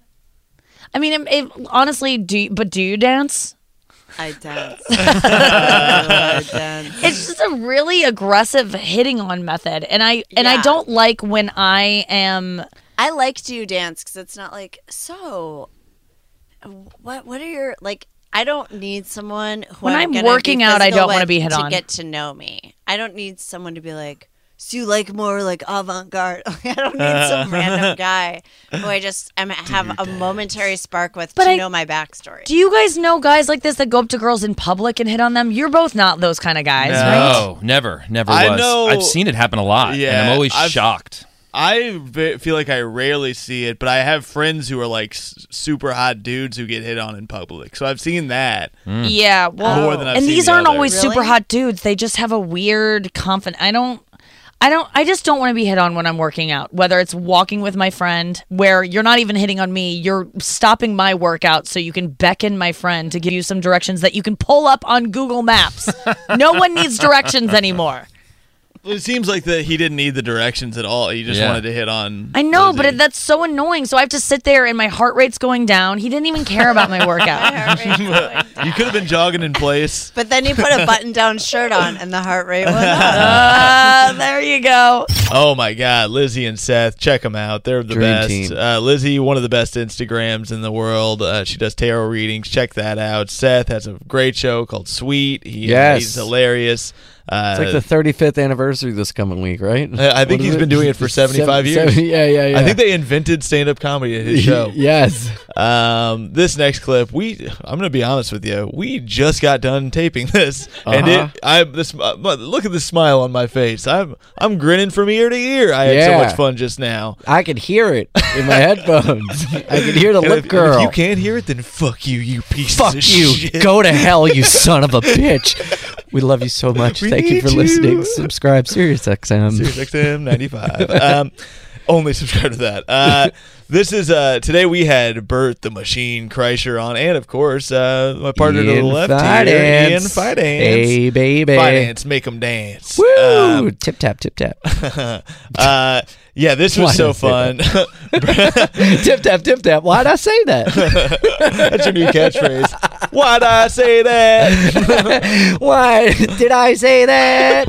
E: I mean, it, it, honestly, do you, but do you dance?
I: I dance. I dance.
E: It's just a really aggressive hitting on method. And I and I
I: Yeah.
E: don't like when I am...
I: I like to dance because it's not like, so, what What are your, like, I don't need someone who
E: When
I: I'm,
E: I'm
I: gonna
E: working
I: be
E: out, I
I: physical
E: don't wanna
I: with
E: be hit
I: to
E: on.
I: get to know me. I don't need someone to be like, so you like more like avant-garde. I don't need some random guy who I just am, have a momentary spark with
E: But
I: to
E: I-
I: know my backstory.
E: Do you guys know guys like this that go up to girls in public and hit on them? You're both not those kind of guys,
C: No.
E: right?
H: No, never, never
C: I
H: was.
C: know-
H: I've seen it happen a lot,
C: Yeah,
H: and I'm always
C: I've-
H: shocked.
C: I ve- feel like I rarely see it, but I have friends who are like s- super hot dudes who get hit on in public. So I've seen that.
E: Yeah, well,
C: More than I've
E: and
C: seen
E: these
C: the
E: aren't
C: other.
E: always
I: Really?
E: super hot dudes. They just have a weird confidence. I don't, I don't, I just don't want to be hit on when I'm working out. Whether it's walking with my friend, where you're not even hitting on me, you're stopping my workout so you can beckon my friend to give you some directions that you can pull up on Google Maps. No one needs directions anymore.
C: Well, it seems like that he didn't need the directions at all. He just
H: Yeah.
C: wanted to hit on.
E: I know,
C: Lizzie.
E: but it, that's so annoying. So I have to sit there and my heart rate's going down. He didn't even care about my
I: My
E: workout.
I: heart rate's going down.
C: You could have been jogging in place.
I: But then you put a button-down shirt on, and the heart rate went up.
E: Uh, there you go.
C: Oh my God, Lizzie and Seth, check them out. They're the
D: Dream
C: best.
D: team.
C: Uh, Lizzie, one of the best Instagrams in the world. Uh, she does tarot readings. Check that out. Seth has a great show called Sweet. He,
D: Yes.
C: he's hilarious. Uh,
D: It's like the thirty-fifth anniversary this coming week, right?
C: I think
D: What is
C: he's
D: it?
C: been doing it for seventy-five
D: Seven-
C: years.
D: seven- yeah, yeah, yeah.
C: I think they invented stand-up comedy at his show.
D: Yes.
C: Um, this next clip, we I'm gonna be honest with you, we just got done taping this, and
D: Uh-huh.
C: it I this uh, look at the smile on my face. I'm I'm grinning from ear to ear. I had so
D: Yeah.
C: much fun just now.
D: I could hear it in my headphones. I could hear the
C: And
D: lip
C: if,
D: girl.
C: if you can't hear it, then fuck you, you piece
D: Fuck
C: of
D: you.
C: shit.
D: Go to hell, you son of a bitch. We love you so much.
C: We
D: Thank you
C: need
D: for
C: you.
D: listening. Subscribe, SiriusXM.
C: SiriusXM ninety-five. um, only subscribe to that. Uh, this is uh today we had Bert the Machine Kreischer on, and of course uh my partner to the
D: Ian
C: left
D: Finance.
C: here, Ian Finance.
D: Hey, baby.
C: Finance, make them dance.
D: Woo!
C: Um,
D: tip tap, tip tap.
C: uh, yeah, this was
D: Why'd
C: so
D: I say
C: fun.
D: tip tap, tip tap. Why'd I say that?
C: That's your new catchphrase. Why'd I say that?
D: Why did I say that?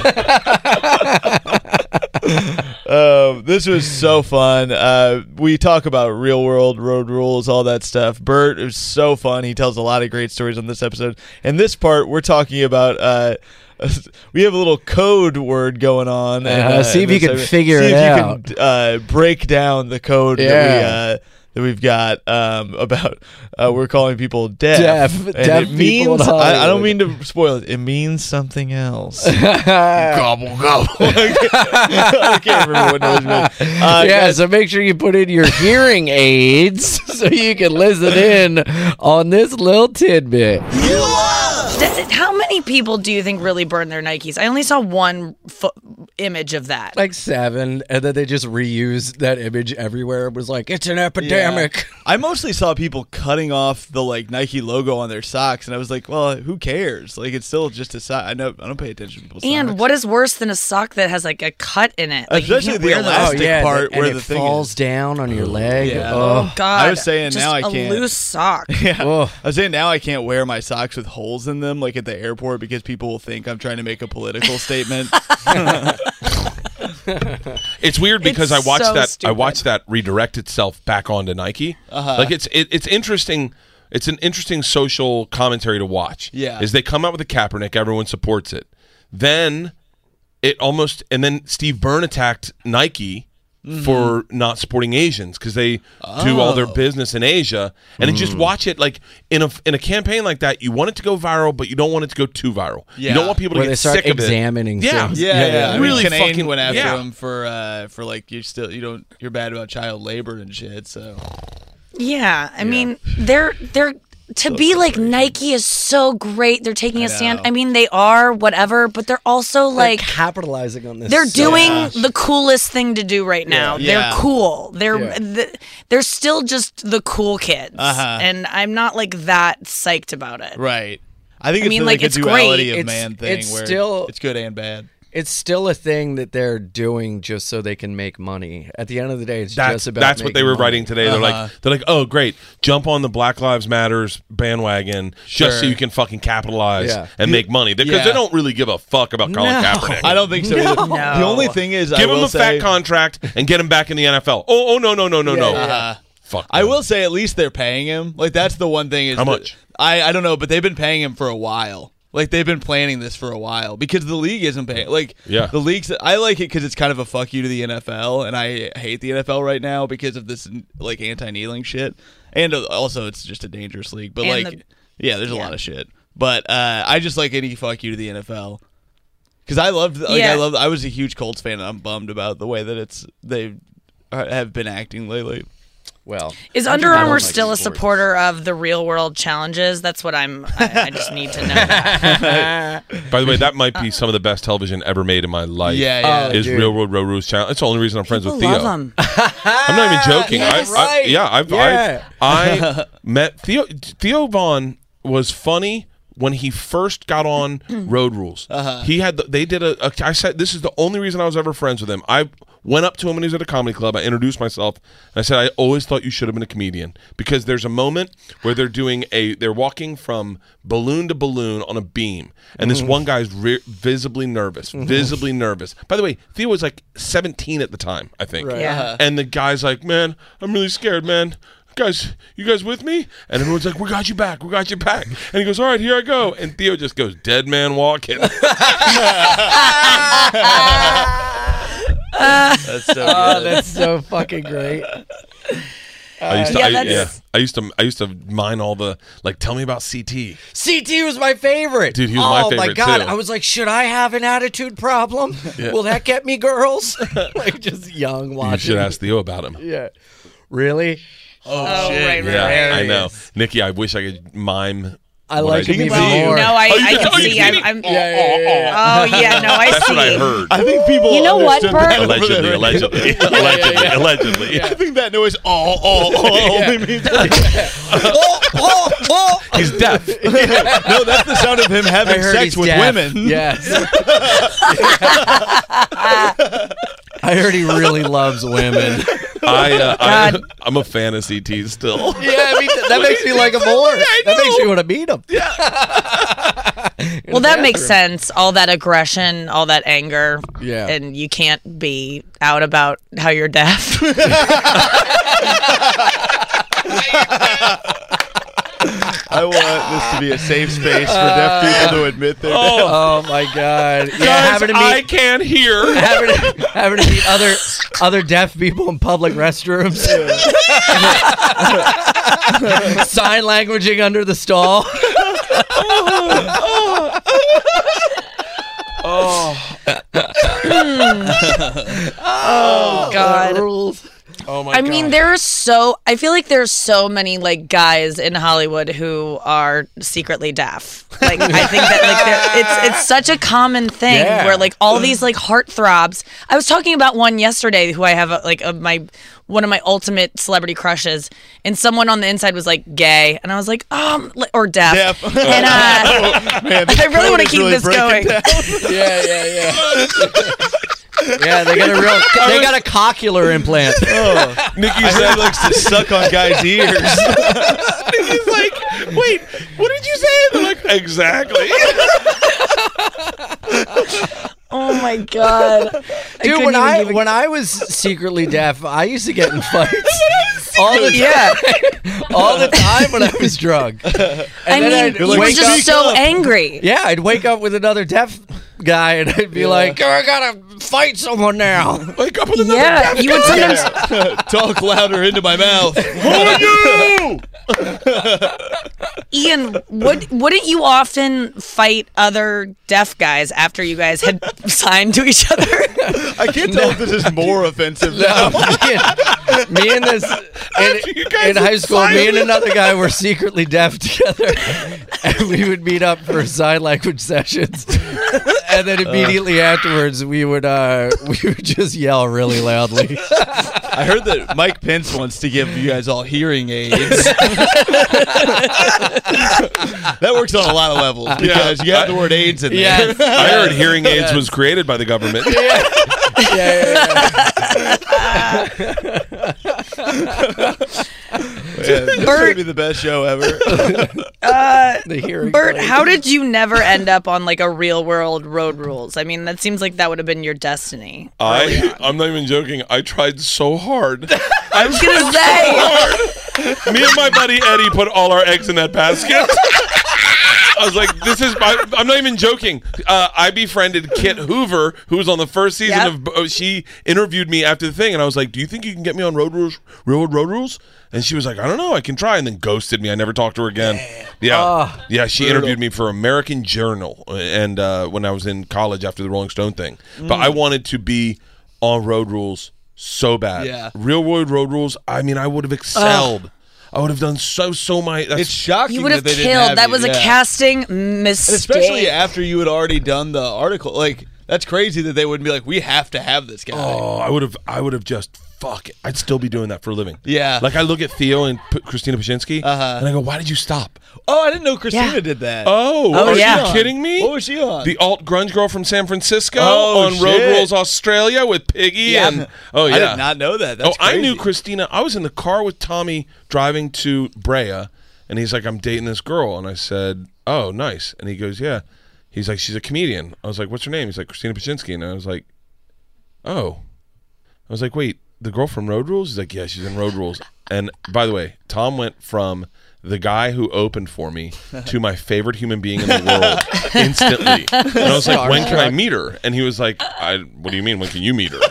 C: um, this was so fun. Uh, we talk about real world road rules, all that stuff. Bert is so fun. He tells a lot of great stories on this episode. And this part, we're talking about. Uh, we have a little code word going on.
D: Uh,
C: and, uh,
D: see if
C: and
D: you
C: so-
D: can figure
C: see
D: it
C: if
D: out.
C: You can, uh, break down the code
D: Yeah.
C: that we. Uh, that we've got um, about uh, we're calling people deaf.
D: Deaf.
C: And
D: Deaf
C: it
D: people in
C: means I, I don't
D: Hollywood.
C: mean to spoil it. It means something else. Gobble gobble. I can't remember what noise it meant. Uh,
D: yeah,
C: guys,
D: so make sure you put in your hearing aids so you can listen in on this little tidbit.
E: Th- How many people do you think really burn their Nikes? I only saw one fo- image of that.
D: Like seven, and then they just reused that image everywhere. It was like, it's an epidemic.
C: Yeah. I mostly saw people cutting off the like Nike logo on their socks, and I was like, "Well, who cares? Like, it's still just a sock. I know I don't pay attention to people's
E: and
C: socks."
E: what is worse than a sock that has like a cut in it? Like, you
C: Especially
E: can't
C: the
E: wear those.
C: elastic
D: Oh, yeah,
C: part
D: and
C: where
D: it
C: the thing
D: falls
C: is.
D: down on your leg.
C: Yeah.
D: Oh,
E: Oh God!
C: I was saying
E: Just
C: now I
E: a
C: can't-
E: loose sock.
C: Yeah,
D: Oh.
C: I was saying now I can't wear my socks with holes in them, like at the airport, because people will think I'm trying to make a political statement.
J: It's weird because
E: It's
J: I watched
E: so
J: that. I
E: stupid.
J: watched that redirect itself back onto Nike.
C: Uh-huh.
J: Like it's it, it's interesting. It's an interesting social commentary to watch.
C: Yeah.
J: is they come out with a Kaepernick, everyone supports it. Then it almost and then Steve Byrne attacked Nike for not supporting Asians because they do all their
C: Oh.
J: business in Asia, and then just watch it like in a in a campaign like that. You want it to go viral, but you don't want it to go too viral.
C: Yeah.
J: You don't want people to
D: where
J: get
D: they start
J: sick of it.
D: examining
J: Yeah.
D: things.
C: Yeah, yeah. I mean,
J: Really
C: Canadian
J: fucking-
C: went after
J: yeah.
C: him for uh, for like you still you don't you're bad about child labor and shit. So
E: Yeah, I mean, they're they're to be like Nike is so great. They're taking a stand.
C: know.
E: I mean, they are whatever, but they're also
D: They're
E: like
D: capitalizing on this.
E: they're
D: so
E: doing
D: much.
E: the coolest thing to do right now.
C: Yeah.
E: They're cool. They're
D: Yeah.
E: th- they're still just the cool kids,
C: Uh-huh.
E: and I'm not like that psyched about it.
C: right. I think
E: I
C: it's
E: mean,
C: the,
E: like,
C: like,
E: it's
C: a duality
E: great.
C: of
D: It's-
C: man thing
D: it's
C: where
D: still-
C: it's good and bad.
D: It's still a thing that they're doing just so they can make money. At the end of the day, it's
J: That's
D: just about
J: that's what they
D: making
J: were
D: money.
J: writing today. They're
C: Uh-huh.
J: like they're like, oh great, jump on the Black Lives Matters bandwagon just so
C: Sure.
J: you can fucking capitalize
D: Yeah.
J: and make money because
C: Yeah.
J: they don't really give a fuck about Colin
D: No.
J: Kaepernick.
C: I don't think so. either.
E: No.
C: The only thing is, I
J: Give
C: will
J: him a
C: say,
J: fat contract and get him back in the N F L. Oh, oh no, no, no, no, no.
D: Yeah,
C: Uh,
J: Fuck.
C: I
J: them.
C: will say at least they're paying him. Like that's the one thing. Is
J: How
C: that-
J: much?
C: I I don't know, but they've been paying him for a while. Like they've been planning this for a while because the league isn't paying. Like
J: Yeah.
C: the leagues. I like it because it's kind of a fuck you to the N F L, and I hate the N F L right now because of this like anti-kneeling shit, and also it's just a dangerous league. But
E: And
C: like,
E: the-
C: yeah, there's a
E: yeah.
C: lot of shit. But uh, I just like any fuck you to the N F L because I loved. Like
E: Yeah.
C: I love. I was a huge Colts fan, and I'm bummed about the way that it's they have been acting lately.
D: Well,
E: Is
D: I
E: Under
D: do not
E: Armour
D: like
E: still a
D: sports.
E: supporter of the real world challenges? That's what I'm. I, I just need to know that.
J: By the way, that might be some of the best television ever made in my life.
C: Yeah, yeah.
D: Oh,
J: Is
D: dude.
J: Real World Road Rules Challenge. It's the only reason I'm friends
E: People
J: with Theo.
E: love them.
J: I'm not even joking.
D: Yes.
J: I, I,
D: Right.
J: yeah, I've,
D: Yeah.
J: I, I met Theo. Theo Vaughn was funny when he first got on Road Rules. Uh-huh. He had the, they did a, a. I said this is the only reason I was ever friends with him. I went up to him when he was at a comedy club. I introduced myself and I said I always thought you should have been a comedian because there's a moment where they're doing a. They're walking from balloon to balloon on a beam, and this one guy's re- visibly nervous, visibly nervous. By the way, Theo was like seventeen at the time, I think.
D: Right.
E: Yeah.
J: And the guy's like, man, I'm really scared, man. Guys, you guys with me? And everyone's like, we got you back. We got you back. And he goes, all right, here I go. And Theo just goes, dead man walking.
C: That's so good.
D: Oh, that's so fucking great.
J: I used to,
E: yeah,
J: I,
E: that's-
J: yeah, I used to, I used to mine all the like. Tell me about C T.
D: C T was my favorite.
J: Dude, he was
D: oh,
J: my
D: my
J: favorite,
D: God.
J: too.
D: I was like, should I have an attitude problem? Will that get me girls? Like just young watching.
J: You should ask Theo about him.
D: Yeah. Really?
E: Oh, right, right,
J: Yeah,
E: right.
J: I know, Nikki. I wish I could mime
D: I
J: What
D: like
J: I
D: him
J: do.
D: even
E: Well,
D: more.
E: no, I,
J: Oh, you
E: I
J: can-
E: can
J: oh, you
E: see.
J: can
E: I'm,
J: see
E: I'm,
J: me? Oh, oh, oh.
E: oh yeah, no, I
J: That's
E: see.
J: what I heard.
C: I think people.
G: You know what,
C: understood
G: Bert?
C: that over
J: Allegedly,
C: there.
J: allegedly, allegedly, allegedly.
C: I think that noise oh oh oh only means oh oh oh.
J: He's deaf.
C: No, that's the sound of him
D: I
C: having
D: heard
C: sex
D: he's
C: with
D: deaf.
C: women.
D: Yes. I heard he really loves women.
J: I, uh, I,
E: God.
J: I'm a fantasy tease still.
D: Yeah, I mean, that makes me like him more. That makes me want to meet him. Yeah.
E: Well, that makes sense. All that aggression, all that anger.
D: Yeah.
E: And you can't be out about how you're deaf.
C: I want this to be a safe space for deaf people to admit their
D: Oh my God! Yeah,
J: Guys,
D: having to
J: I
D: meet,
J: can't hear.
D: having to, having to meet other other deaf people in public restrooms. Sign languaging under the stall.
E: Oh God.
D: Rules.
J: Oh my
E: I
J: god.
E: mean, there are so. I feel like there's so many like guys in Hollywood who are secretly deaf. Like I think that like there- it's it's such a common thing
D: Yeah.
E: where like all these like heartthrobs. I was talking about one yesterday who I have a, like a, my one of my ultimate celebrity crushes, and someone on the inside was like gay, and I was like, um, li- or deaf,
C: Deaf.
E: and uh,
C: Man, this
E: I really want to
C: code is
E: keep
C: really
E: this going.
C: breaking down.
D: Yeah, yeah, yeah. Yeah, they got a real. They got a coccular implant.
C: Oh, Nikki said he likes to suck on guys' ears.
J: He's like, wait, what did you say? They're like, exactly.
E: Oh my God, I
D: Dude,
E: couldn't
D: when
E: even
D: I
E: give a-
D: when I was secretly deaf, I used to get in fights all the
E: yeah.
D: time. All the time when I was drunk. And
E: I
D: then
E: mean,
D: I'd
E: you were
D: wake
E: just
D: up-
E: so angry.
D: Yeah, I'd wake up with another deaf guy, and I'd be like, "I gotta fight someone now."
J: Wake up with another
E: Yeah,
J: deaf
E: you would
J: guy.
E: sometimes.
C: Talk louder into my mouth.
J: Who are you?
E: Ian, would wouldn't you often fight other deaf guys after you guys had signed to each other?
C: I can't tell if this is more offensive now.
D: me, and, me and this
J: You
D: in,
J: guys
D: in high school, me and
J: finally-
D: another guy were secretly deaf together, and we would meet up for sign language sessions, and then immediately afterwards, we would uh, we would just yell really loudly.
C: I heard that Mike Pence wants to give you guys all hearing aids. That works on a lot of levels because you have the word AIDS in there.
D: Yeah.
J: I heard hearing aids was created by the government.
D: Yeah, yeah,
C: Yeah, this
E: Bert-
C: would be the best show ever.
D: yeah. The hearing
E: Bert,
D: aid.
E: how did you never end up on like a real world Road Rules? I mean, that seems like that would have been your destiny.
J: I, I'm not even joking. I tried so hard.
E: I was gonna say.
J: Me and my buddy Eddie put all our eggs in that basket. I was like, this is, I, I'm not even joking. Uh, I befriended Kit Hoover, who was on the first season
E: Yep.
J: of, uh, she interviewed me after the thing, and I was like, do you think you can get me on Road Rules, Road, Road Rules? And she was like, I don't know, I can try, and then ghosted me. I never talked to her again. Yeah.
D: Oh,
J: yeah, she interviewed me for American Journal, and uh, when I was in college after the Rolling Stone thing. But I wanted to be on Road Rules so bad.
C: Yeah.
J: Real World Road Rules, I mean, I would have excelled. I would have done so, so my. That's,
C: It's shocking
E: You would have
C: that they didn't
E: killed.
C: have
E: That
C: you,
E: was a
C: yeah.
E: casting
C: And
E: mistake.
C: especially after you had already done the article. Like, that's crazy that they wouldn't be like, we have to have this guy.
J: Oh, I would have. I would have just fuck it. I'd still be doing that for a living.
C: Yeah.
J: Like I look at Theo and P- Christina Paszynski,
C: Uh-huh.
J: and I go, "Why did you stop?"
C: Oh, I didn't know Christina
E: Yeah.
C: did that.
J: Oh,
E: Oh,
J: are
E: yeah.
J: you kidding me?
C: What was she on?
J: The alt grunge girl from San Francisco
C: Oh,
J: on Road
C: shit.
J: Rules Australia with Piggy
C: Yeah.
J: and oh yeah.
C: I did not know that. That's
J: oh, I knew
C: crazy.
J: Christina. I was in the car with Tommy driving to Brea, and he's like, "I'm dating this girl," and I said, "Oh, nice." And he goes, "Yeah." He's like, "She's a comedian." I was like, "What's her name?" He's like, "Christina Paszynski," and I was like, "Oh." I was like, "Wait, the girl from Road Rules?" He's like, "Yeah, she's in Road Rules." And by the way, Tom went from the guy who opened for me to my favorite human being in the world instantly. And I was like, "When can I meet her?" And he was like, I, "What do you mean? When can you meet her?"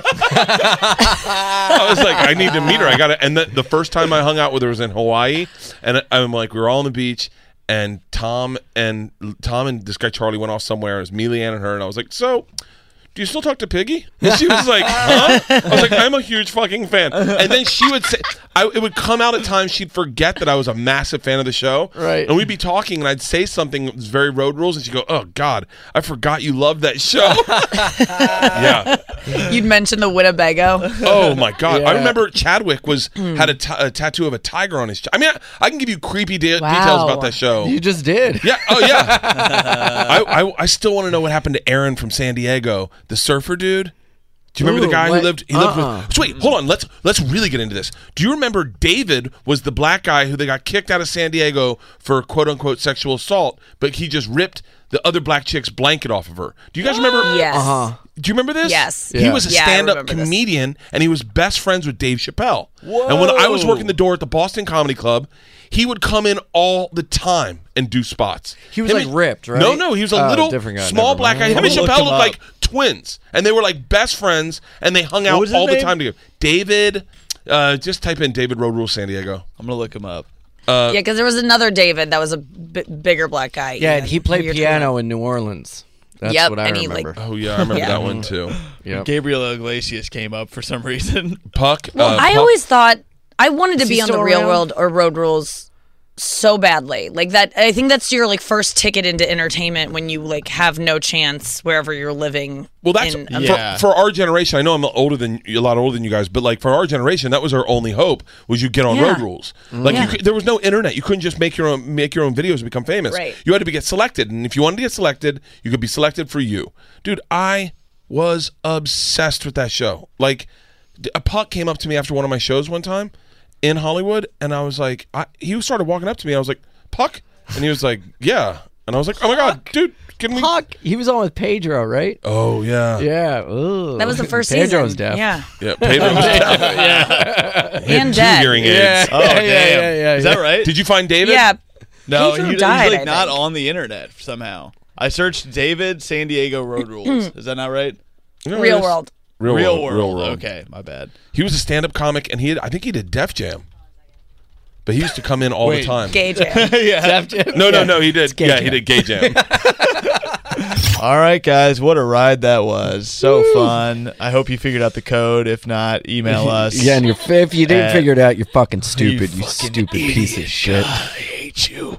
J: I was like, "I need to meet her. I got to." And the, the first time I hung out with her was in Hawaii, and I'm like, we were all on the beach, and Tom and Tom and this guy Charlie went off somewhere. It was me, Leanne, and her, and I was like, "So, do you still talk to Piggy? And she was like, huh? I was like, I'm a huge fucking fan. And then she would say, I, it would come out at times she'd forget that I was a massive fan of the show.
D: Right.
J: And we'd be talking, and I'd say something that was very Road Rules, and she'd go, oh, God, I forgot you loved that show. Yeah.
E: You'd mention the Winnebago.
J: Oh, my God.
D: Yeah.
J: I remember Chadwick was had a, t- a tattoo of a tiger on his chest. I mean, I, I can give you creepy de-
E: Wow.
J: details about that show.
D: You just did.
J: Yeah. Oh, yeah. I, I I still want to know what happened to Aaron from San Diego, the surfer dude. Do you remember
D: Ooh,
J: the guy
D: what?
J: who lived? He lived
D: Uh-uh.
J: with. So wait, hold on. Let's let's really get into this. Do you remember David was the black guy who they got kicked out of San Diego for quote unquote sexual assault, but he just ripped the other black chick's blanket off of her. Do you guys remember?
E: Yes.
D: Uh-huh.
J: Do you remember this?
E: Yes.
J: He
D: Yeah.
J: was a
E: Yeah, I
J: stand-up
E: remember this.
J: comedian, and he was best friends with Dave Chappelle. Whoa. And when I was working the door at the Boston Comedy Club, he would come in all the time and do spots.
D: He was
J: Him
D: like
J: and-
D: ripped, right?
J: No, no, he was a
D: Oh,
J: little
D: different guy.
J: small
D: Never
J: black guy.
D: mind.
J: Him and
C: I'm gonna
J: Chappelle
C: look him
J: looked
C: up.
J: like twins, and they were like best friends, and they hung out
C: was his
J: all the
C: name?
J: time together. David, uh, just type in David Road Rule San Diego.
C: I'm gonna look him up.
J: Uh,
E: Yeah, because there was another David that was a b- bigger black guy.
D: Yeah, and he
E: who
D: played
E: you're
D: piano in New Orleans. That's
E: Yep,
D: what I
E: and he, like-
D: remember.
J: Oh yeah, I remember
E: Yeah.
J: that one too.
D: Yep.
C: Gabriel Iglesias came up for some reason.
J: Puck.
E: Well,
J: uh,
E: I
J: Puck-
E: always thought I wanted to
D: Is he
E: be on the
D: still
E: Real
D: around?
E: World or Road Rules so badly. Like that, I think that's your like first ticket into entertainment when you like have no chance wherever you're living.
J: Well, that's
E: in
J: for,
C: Yeah.
J: for our generation. I know I'm older than a lot older than you guys, but like for our generation, that was our only hope was you get on
E: Yeah.
J: Road Rules. Like
E: Yeah.
J: you could, there was no internet. You couldn't just make your own make your own videos and become famous.
E: Right.
J: You had to be get selected, and if you wanted to get selected, you could be selected for you, dude. I was obsessed with that show. Like d- a Puck came up to me after one of my shows one time in Hollywood, and I was like, I, he started walking up to me. I was like, Puck, and he was like, yeah, and I was like, oh my God, dude, can we?
D: Puck. He was on with Pedro, right?
J: Oh yeah,
D: Yeah. Ooh.
E: That was the first
D: Pedro
E: season.
D: was deaf.
E: Yeah,
J: yeah. Pedro was deaf. He had
E: and
J: two
E: dead.
J: hearing aids.
D: Yeah.
C: Oh
D: yeah,
C: damn!
D: yeah, yeah, yeah,
C: Is that
D: yeah.
C: right?
J: Did you find David?
E: Yeah,
C: no,
E: Pedro
C: he, he's
E: died,
C: like
E: I
C: not
E: think.
C: on the internet somehow. I searched David San Diego Road Rules. Is that not right?
J: No,
E: Real
J: it is-
E: World.
J: Real,
C: Real
J: world.
C: World.
J: Real World.
C: Okay, my bad.
J: He was a stand-up comic, and he had, I think he did Def Jam. But he used to come in all
C: Wait.
J: the time.
E: Gay Jam.
C: yeah.
J: No, no, no. He did.
D: Gay
J: Yeah,
D: Jam.
J: he did Gay Jam.
C: All right, guys, what a ride that was. So fun. I hope you figured out the code. If not, email us.
D: Yeah, and you're, if you didn't
C: Uh,
D: figure it out, you're fucking stupid. You,
C: fucking
D: stupid piece of
C: idiot.
D: shit.
C: God, I hate you.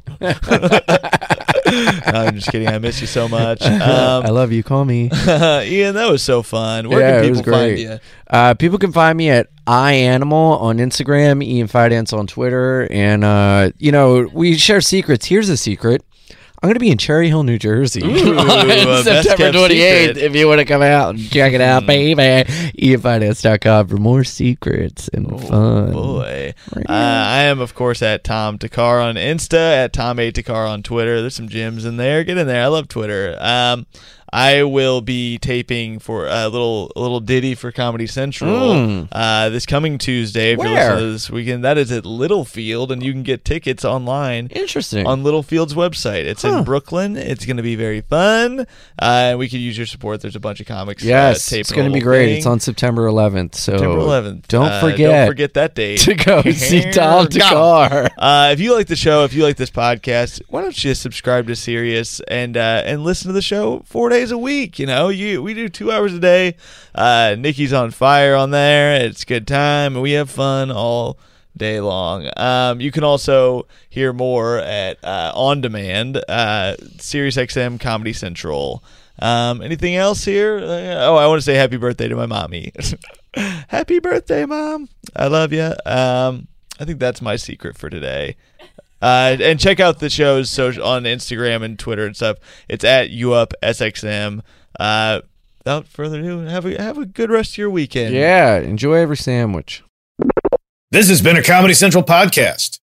C: No, I'm just kidding. I miss you so much. Um,
D: I love you. Call me.
C: Ian, that was so fun. Where
D: yeah,
C: can
D: it was
C: people find
D: great.
C: you?
D: Uh, people can find me at iAnimal on Instagram, Ian Fidance on Twitter, and uh, you know we share secrets. Here's a secret: I'm going to be in Cherry Hill, New Jersey,
C: Ooh,
D: on
C: uh, best
D: September
C: kept
D: twenty-eighth.
C: secret.
D: If you want to come out and check it out, baby, ian fidance dot com for more secrets and fun.
C: Boy. Uh, I am, of course, at Tom Takar on Insta, at Tom A. Takar on Twitter. There's some gems in there. Get in there. I love Twitter. Um, I will be taping for a little a little ditty for Comedy Central
D: Mm.
C: uh, this coming Tuesday. If you're
D: Where?
C: listening to this weekend, that is at Littlefield, and you can get tickets online
D: Interesting.
C: on Littlefield's website. It's
D: Huh.
C: in Brooklyn. It's going to be very fun. Uh, we could use your support. There's a bunch of comics.
D: yes,
C: uh, taping
D: it's going to
C: the
D: be
C: whole
D: great.
C: thing.
D: It's on September eleventh. So
C: September eleventh.
D: Don't
C: Uh,
D: forget.
C: Don't forget that date
D: to go see Tom
C: Go.
D: Takar.
C: Uh, if you like the show, if you like this podcast, why don't you subscribe to Sirius and uh, and listen to the show four days a week? You know, you we do two hours a day. Uh, Nikki's on fire on there. It's a good time, and we have fun all day long. Um, you can also hear more at uh, on demand, uh, SiriusXM Comedy Central. Um, anything else here? Uh, oh, I want to say happy birthday to my mommy. Happy birthday, Mom. I love you. Um, I think that's my secret for today. Uh, and check out the shows social on Instagram and Twitter and stuff. It's at UpSXM. Uh, without further ado, have a have a good rest of your weekend.
D: Yeah, enjoy every sandwich.
B: This has been a Comedy Central podcast.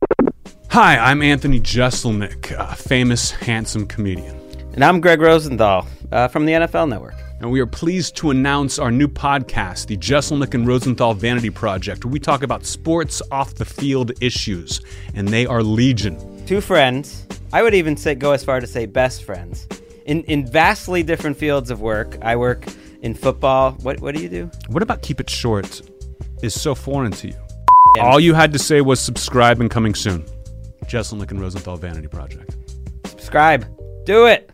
K: Hi, I'm Anthony Jeselnik, a famous, handsome comedian.
L: And I'm Greg Rosenthal uh, from the N F L Network.
K: And we are pleased to announce our new podcast, the Jeselnik and Rosenthal Vanity Project, where we talk about sports off-the-field issues, and they are legion.
L: Two friends, I would even say go as far to say best friends, in in vastly different fields of work. I work in football. What what do you do?
K: What about Keep It Short is so foreign to you? All you had to say was subscribe and coming soon. Jeselnik and Rosenthal Vanity Project.
L: Subscribe. Do it.